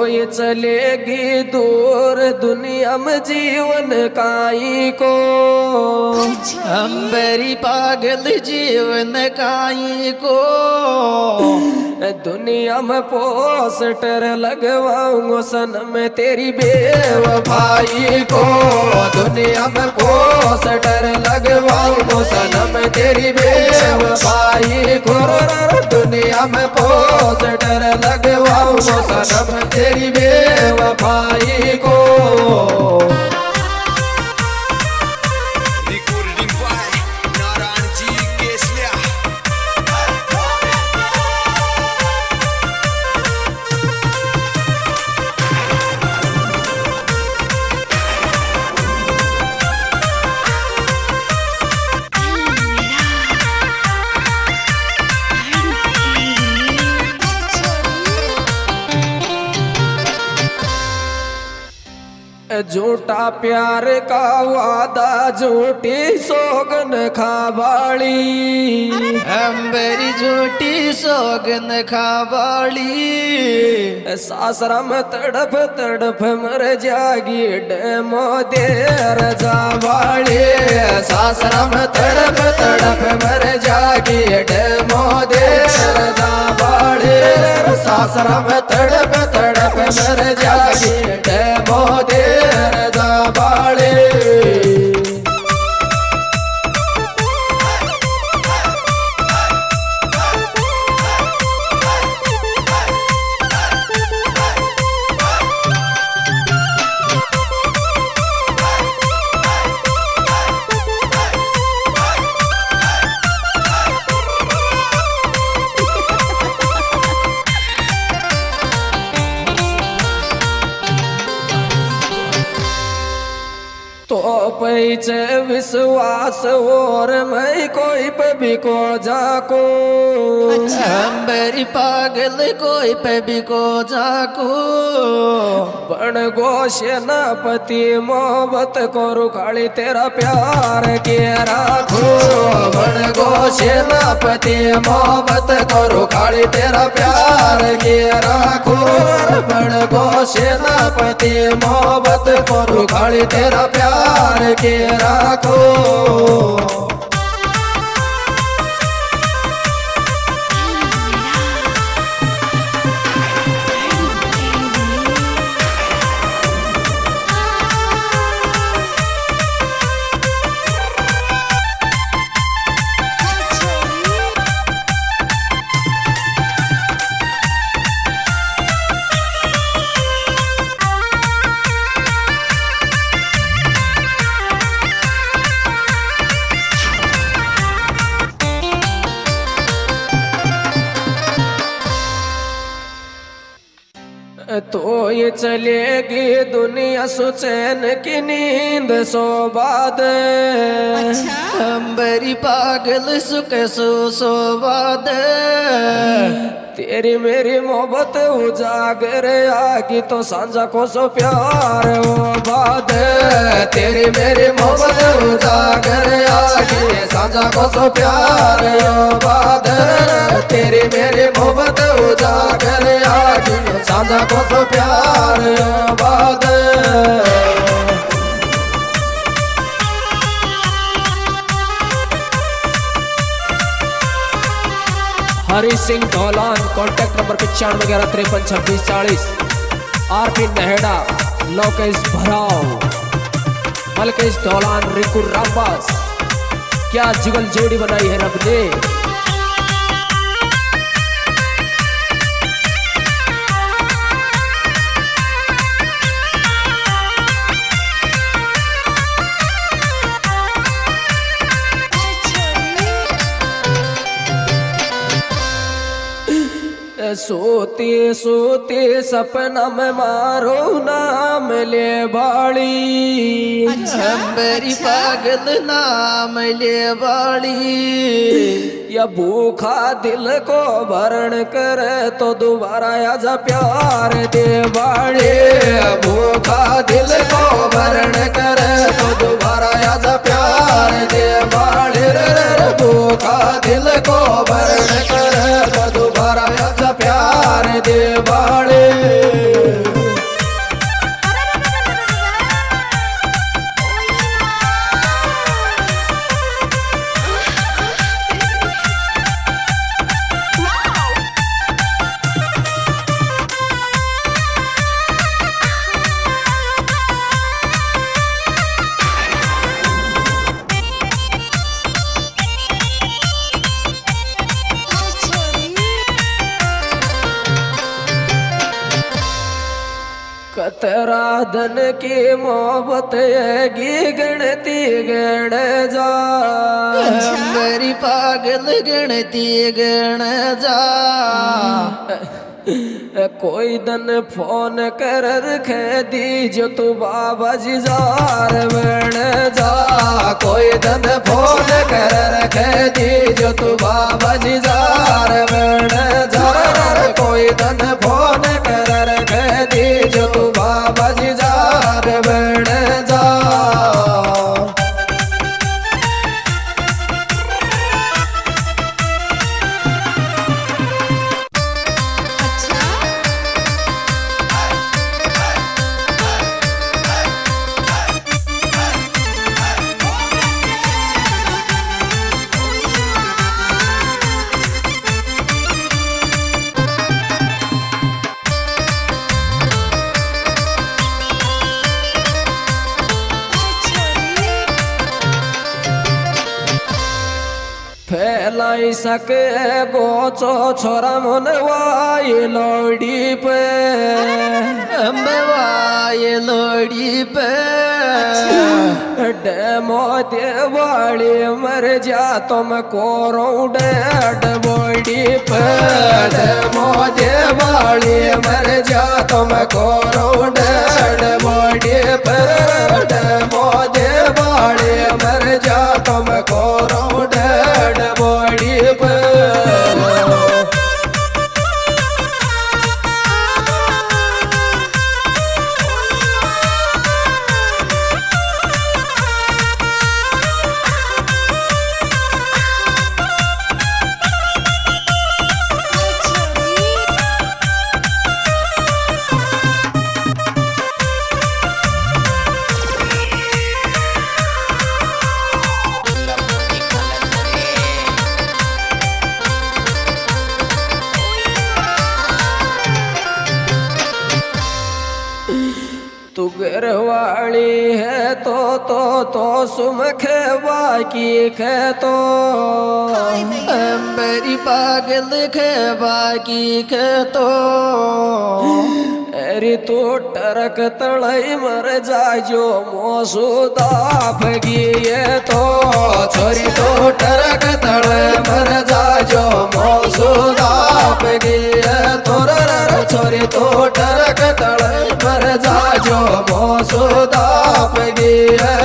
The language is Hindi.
ये चलेगी दूर दुनिया में जीवन काई को। अंबरी पागल जीवन काई को। दुनिया में पोस्टर लगवाऊंगा सनम तेरी बेवफाई को। दुनिया में पोस्टर लगवाऊंगा सनम तेरी बेवफाई को। दुनिया में पोस्टर लगवाऊंगा सनम तेरी बेवफाई को। झूठा प्यार का वादा झूठी सोगन खावाली। अंबरी झूठी सोगन खावाली। सासरा में तड़प तड़प मर जागी डेमो देर जावाली। सासरा में तड़प तड़प मर जागी डेमो देर जावाली। सासरा में तड़प तड़प मर जागी डेमो देर जावाली। तो पैसे विश्वास और मैं कोई पे भी को जाको। अंबरी पागल कोई पे भी को जाको। बन गोशे ना पति मोहब्बत को रुखाड़ी तेरा प्यार के राखो। बन गोशे ना पति मोहब्बत को रुखाड़ी तेरा प्यार के राखो। बन गोशे ना पति मोहब्बत को रुखाड़ी तेरा प्यार के राखो। तो ये चलेगी दुनिया सुचैन की नींद सो बाद। अंबरी पागल सुख सो बाद। तेरी मेरी मोहब्बत उजागर आगी तो सांझा को सो प्यार वो बाद। तेरी मेरी मोहब्बत उजागर आगी सांझा को सो प्यार वो बाद। तेरी मेरी मोहब्बत उजागर आगी सांझा को सो प्यार वो बाद। Hari Singh Dholan contact number 9511535640। R P Nehda Lokesh Bharav Malkesh ढोलान Rinku Rambas. क्या जुगल जोड़ी बनाई है रब ने। सोते सोते सपना में मारो नाम ले बाड़ी। अंबरी पागल नाम ले बाड़ी। या भूखा दिल को भरण करे तो दोबारा आजा प्यार दे बाड़ी। भूखा दिल को भरण करे तो दोबारा आजा प्यार दे बाड़ी। भूखा दिल को भरण करे तो दोबारा आजा प्यार दे बाड़ी। तेरा धन की मोहब्बत येगी गिनती गण जा मेरी पागल गणती गण जा कोई दन फोन कर रखे दीजो तू बाबा जी जार बन जा कोई दन फोन कर रखे दीजो तू बाबा जी जार बन जा कोई दन फोन कर रखे दीजो तू बाबा जी जार बन जा फैलाई सके गोचो छोरा मन वाई लोड़ी पे वाये लोड़ी पे डेमो देवाली मर जा तुम कोरो डेड बॉडी पे डेमो देवाली मर जा तुम कोरो डेड बॉडी पे डेमो देवाली मर जा तुम कोरो डेड बॉडी पे तू घरवाली है तो सुमखे बाकी खे तो मेरी पागल खे बाकी खे तो अरे तू टरक तड़ई मर जाजो मोसुदा फगिए तो छोरी तो टरक तड़ई मर जाजो मोसुदा फगिए तो छोरी तो टरक तड़ई मर जाजो मोसुदा फगिए